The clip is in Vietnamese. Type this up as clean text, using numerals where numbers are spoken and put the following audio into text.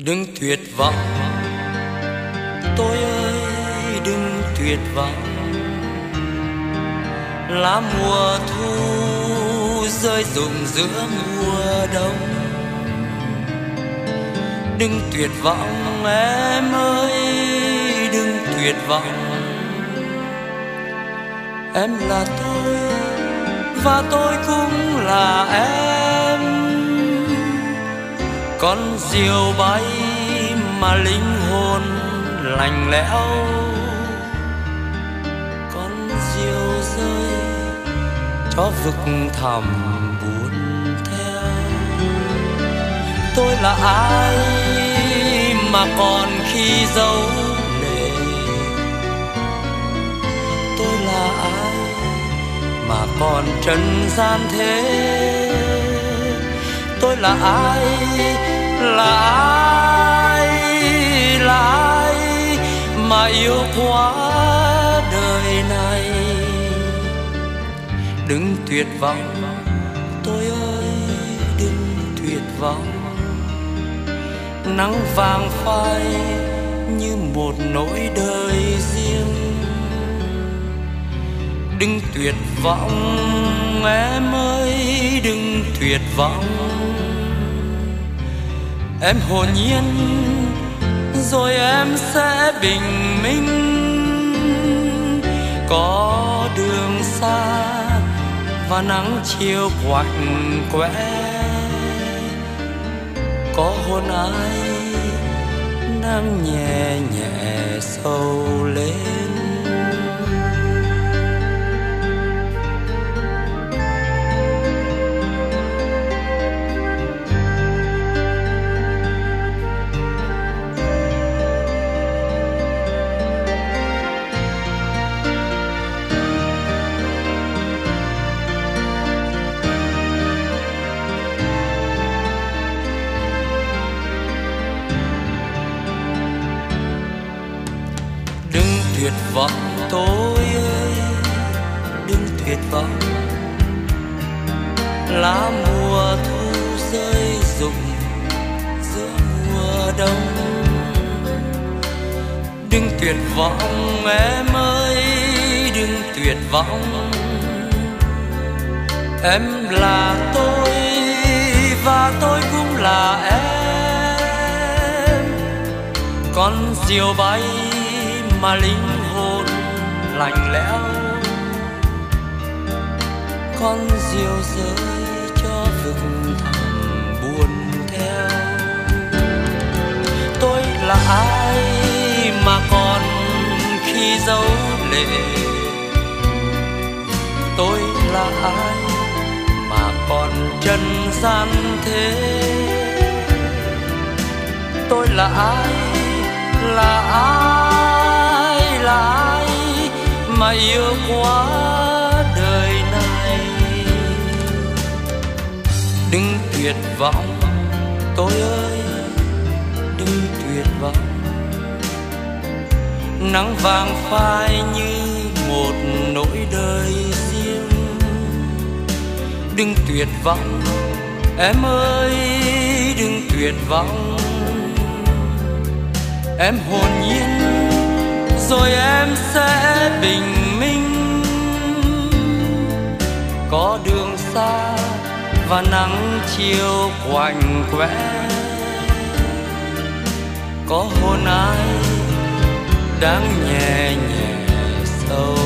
Đừng tuyệt vọng, tôi ơi đừng tuyệt vọng. Lá mùa thu rơi rụng giữa mùa đông. Đừng tuyệt vọng em ơi, đừng tuyệt vọng. Em là tôi và tôi cũng là em. Con diều bay mà linh hồn lạnh lẽo, con diều rơi cho vực thẳm buồn theo. Tôi là ai mà còn khi dấu lệ? Tôi là ai mà còn trần gian thế? Tôi là ai, là ai, là ai mà yêu quá đời này? Đừng tuyệt vọng, tôi ơi đừng tuyệt vọng. Nắng vàng phai như một nỗi đời riêng. Đừng tuyệt vọng em ơi, đừng tuyệt vọng. Em hồn nhiên rồi em sẽ bình minh. Có đường xa và nắng chiều quạnh quẽ. Có hôn ai đang nhẹ nhẹ sâu lên. Tuyệt vọng tôi ơi, đừng tuyệt vọng. Lá mùa thu rơi rụng giữa mùa đông. Đừng tuyệt vọng em ơi, đừng tuyệt vọng. Em là tôi và tôi cũng là em. Con diều bay mà linh hồn lạnh lẽo, con diều rơi cho vực thẳm buồn theo. Tôi là ai mà còn khi dấu lệ? Tôi là ai mà còn trần gian thế? Tôi là ai, là ai, là ai mà yêu quá đời này? Đừng tuyệt vọng, tôi ơi đừng tuyệt vọng. Nắng vàng phai như một nỗi đời riêng. Đừng tuyệt vọng em ơi, đừng tuyệt vọng. Em hồn nhiên rồi em sẽ bình minh. Có đường xa và nắng chiều quạnh quẽ. Có hôn ai đang nhẹ nhẹ sâu